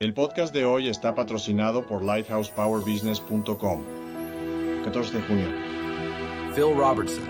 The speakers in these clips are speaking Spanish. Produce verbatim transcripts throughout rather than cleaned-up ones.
El podcast de hoy está patrocinado por lighthouse power business punto com. catorce de junio. Phil Robertson.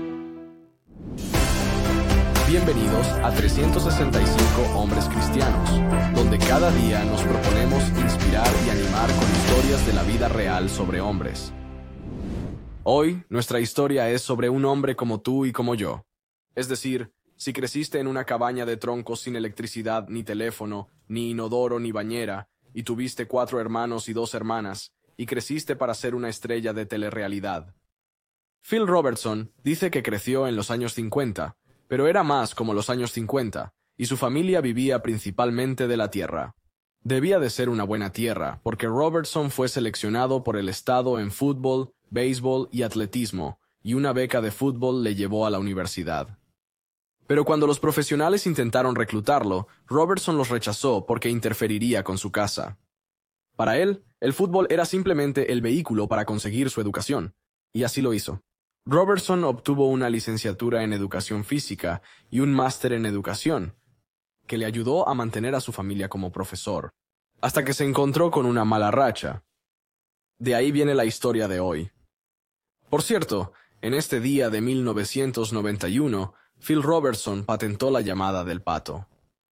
Bienvenidos a trescientos sesenta y cinco Hombres Cristianos, donde cada día nos proponemos inspirar y animar con historias de la vida real sobre hombres. Hoy, nuestra historia es sobre un hombre como tú y como yo. Es decir, si creciste en una cabaña de troncos sin electricidad, ni teléfono, ni inodoro, ni bañera, y tuviste cuatro hermanos y dos hermanas, y creciste para ser una estrella de telerrealidad. Phil Robertson dice que creció en los años cincuenta, pero era más como los años cincuenta, y su familia vivía principalmente de la tierra. Debía de ser una buena tierra, porque Robertson fue seleccionado por el estado en fútbol, béisbol y atletismo, y una beca de fútbol le llevó a la universidad. Pero cuando los profesionales intentaron reclutarlo, Robertson los rechazó porque interferiría con su casa. Para él, el fútbol era simplemente el vehículo para conseguir su educación, y así lo hizo. Robertson obtuvo una licenciatura en educación física y un máster en educación, que le ayudó a mantener a su familia como profesor, hasta que se encontró con una mala racha. De ahí viene la historia de hoy. Por cierto, en este día de mil novecientos noventa y uno, Phil Robertson patentó la llamada del pato.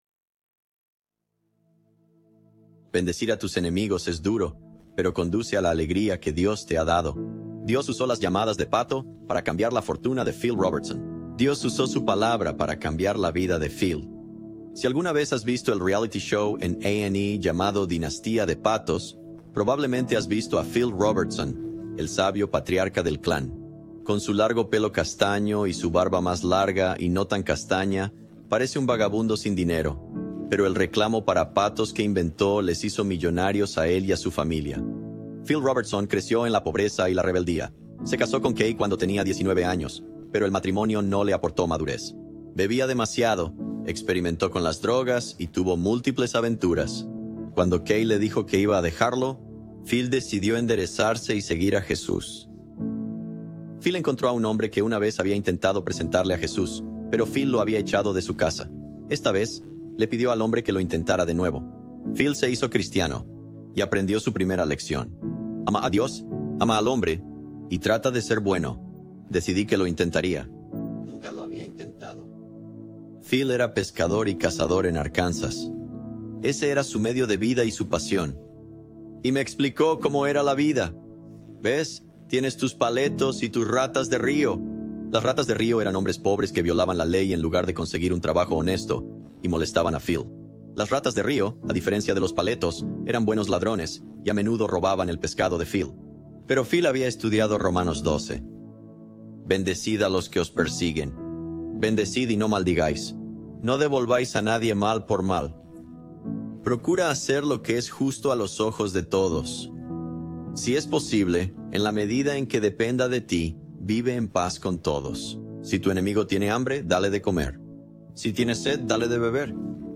Bendecir a tus enemigos es duro, pero conduce a la alegría que Dios te ha dado. Dios usó las llamadas de pato para cambiar la fortuna de Phil Robertson. Dios usó su palabra para cambiar la vida de Phil. Si alguna vez has visto el reality show en A and E llamado Dinastía de Patos, probablemente has visto a Phil Robertson, el sabio patriarca del clan. Con su largo pelo castaño y su barba más larga y no tan castaña, parece un vagabundo sin dinero, pero el reclamo para patos que inventó les hizo millonarios a él y a su familia. Phil Robertson creció en la pobreza y la rebeldía. Se casó con Kay cuando tenía diecinueve años, pero el matrimonio no le aportó madurez. Bebía demasiado, experimentó con las drogas y tuvo múltiples aventuras. Cuando Kay le dijo que iba a dejarlo, Phil decidió enderezarse y seguir a Jesús. Phil encontró a un hombre que una vez había intentado presentarle a Jesús, pero Phil lo había echado de su casa. Esta vez, le pidió al hombre que lo intentara de nuevo. Phil se hizo cristiano y aprendió su primera lección. Ama a Dios, ama al hombre y trata de ser bueno. Decidí que lo intentaría. Nunca lo había intentado. Phil era pescador y cazador en Arkansas. Ese era su medio de vida y su pasión. Y me explicó cómo era la vida. ¿Ves? Tienes tus paletos y tus ratas de río. Las ratas de río eran hombres pobres que violaban la ley en lugar de conseguir un trabajo honesto y molestaban a Phil. Las ratas de río, a diferencia de los paletos, eran buenos ladrones y a menudo robaban el pescado de Phil. Pero Phil había estudiado Romanos doce. Bendecid a los que os persiguen. Bendecid y no maldigáis. No devolváis a nadie mal por mal. Procura hacer lo que es justo a los ojos de todos. Si es posible, en la medida en que dependa de ti, vive en paz con todos. Si tu enemigo tiene hambre, dale de comer. Si tiene sed, dale de beber.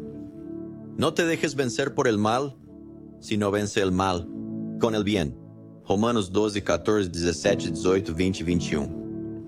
No te dejes vencer por el mal, sino vence el mal con el bien. Romanos doce, catorce, dezessete, dezoito, veinte, vinte y uno.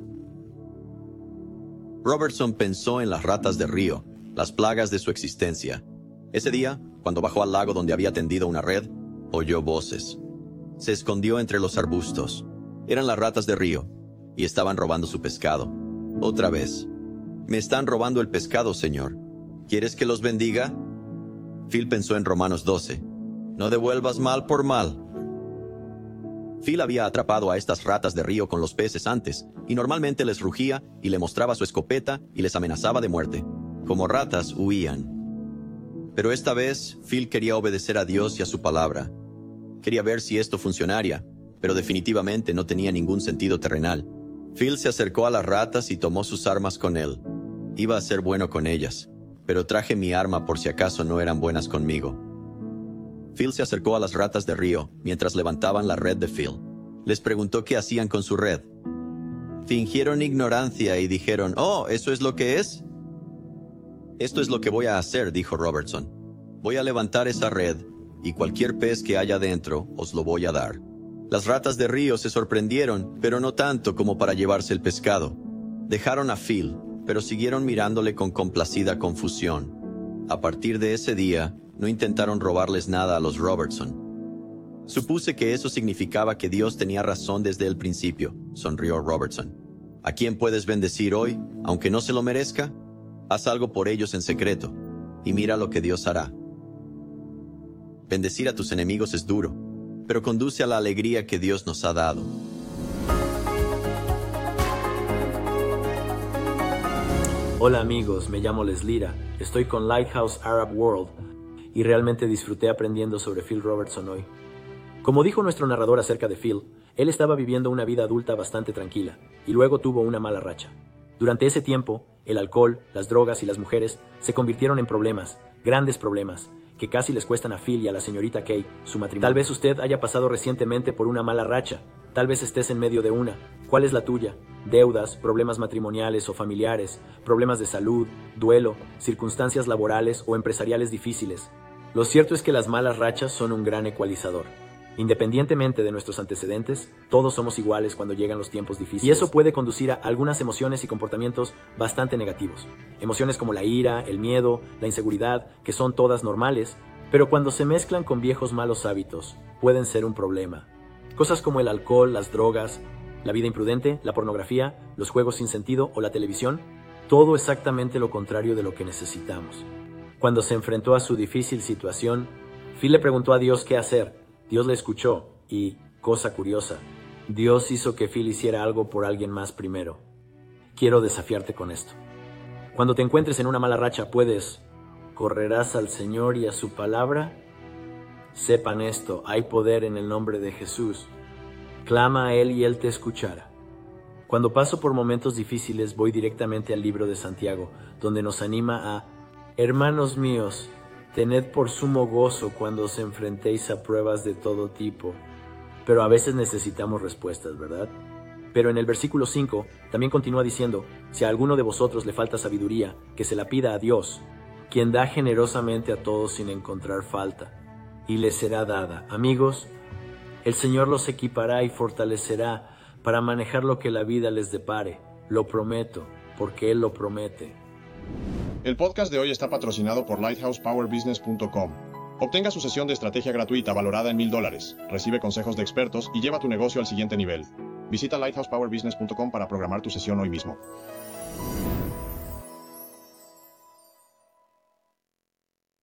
Robertson pensó en las ratas de río, las plagas de su existencia. Ese día, cuando bajó al lago donde había tendido una red, oyó voces. Se escondió entre los arbustos. Eran las ratas de río, y estaban robando su pescado. Otra vez. Me están robando el pescado, Señor. ¿Quieres que los bendiga? Phil pensó en Romanos doce. No devuelvas mal por mal. Phil había atrapado a estas ratas de río con los peces antes, y normalmente les rugía y le mostraba su escopeta y les amenazaba de muerte. Como ratas, huían. Pero esta vez, Phil quería obedecer a Dios y a su palabra. Quería ver si esto funcionaría, pero definitivamente no tenía ningún sentido terrenal. Phil se acercó a las ratas y tomó sus armas con él. Iba a ser bueno con ellas, pero traje mi arma por si acaso no eran buenas conmigo. Phil se acercó a las ratas de río mientras levantaban la red de Phil. Les preguntó qué hacían con su red. Fingieron ignorancia y dijeron, «Oh, ¿eso es lo que es?» «Esto es lo que voy a hacer», dijo Robertson. «Voy a levantar esa red y cualquier pez que haya dentro os lo voy a dar». Las ratas de río se sorprendieron, pero no tanto como para llevarse el pescado. Dejaron a Phil, pero siguieron mirándole con complacida confusión. A partir de ese día, no intentaron robarles nada a los Robertson. Supuse que eso significaba que Dios tenía razón desde el principio, sonrió Robertson. ¿A quién puedes bendecir hoy, aunque no se lo merezca? Haz algo por ellos en secreto, y mira lo que Dios hará. Bendecir a tus enemigos es duro, pero conduce a la alegría que Dios nos ha dado. Hola amigos, me llamo Leslira, estoy con Lighthouse Arab World y realmente disfruté aprendiendo sobre Phil Robertson hoy. Como dijo nuestro narrador acerca de Phil, él estaba viviendo una vida adulta bastante tranquila y luego tuvo una mala racha. Durante ese tiempo, el alcohol, las drogas y las mujeres se convirtieron en problemas, grandes problemas, que casi les cuestan a Phil y a la señorita Kay su matrimonio. Tal vez usted haya pasado recientemente por una mala racha, tal vez estés en medio de una. ¿Cuál es la tuya? Deudas, problemas matrimoniales o familiares, problemas de salud, duelo, circunstancias laborales o empresariales difíciles. Lo cierto es que las malas rachas son un gran ecualizador. Independientemente de nuestros antecedentes, todos somos iguales cuando llegan los tiempos difíciles. Y eso puede conducir a algunas emociones y comportamientos bastante negativos. Emociones como la ira, el miedo, la inseguridad, que son todas normales, pero cuando se mezclan con viejos malos hábitos, pueden ser un problema. Cosas como el alcohol, las drogas, la vida imprudente, la pornografía, los juegos sin sentido o la televisión, todo exactamente lo contrario de lo que necesitamos. Cuando se enfrentó a su difícil situación, Phil le preguntó a Dios qué hacer. Dios le escuchó y, cosa curiosa, Dios hizo que Phil hiciera algo por alguien más primero. Quiero desafiarte con esto. Cuando te encuentres en una mala racha, puedes, ¿correrás al Señor y a su palabra? Sepan esto, hay poder en el nombre de Jesús. Clama a Él y Él te escuchará. Cuando paso por momentos difíciles, voy directamente al libro de Santiago, donde nos anima a, hermanos míos, tened por sumo gozo cuando os enfrentéis a pruebas de todo tipo. Pero a veces necesitamos respuestas, ¿verdad? Pero en el versículo cinco también continúa diciendo, si a alguno de vosotros le falta sabiduría, que se la pida a Dios, quien da generosamente a todos sin encontrar falta, y le será dada. Amigos, el Señor los equipará y fortalecerá para manejar lo que la vida les depare. Lo prometo, porque Él lo promete. El podcast de hoy está patrocinado por Lighthouse Power Business punto com. Obtenga su sesión de estrategia gratuita valorada en mil dólares. Recibe consejos de expertos y lleva tu negocio al siguiente nivel. Visita Lighthouse Power Business punto com para programar tu sesión hoy mismo.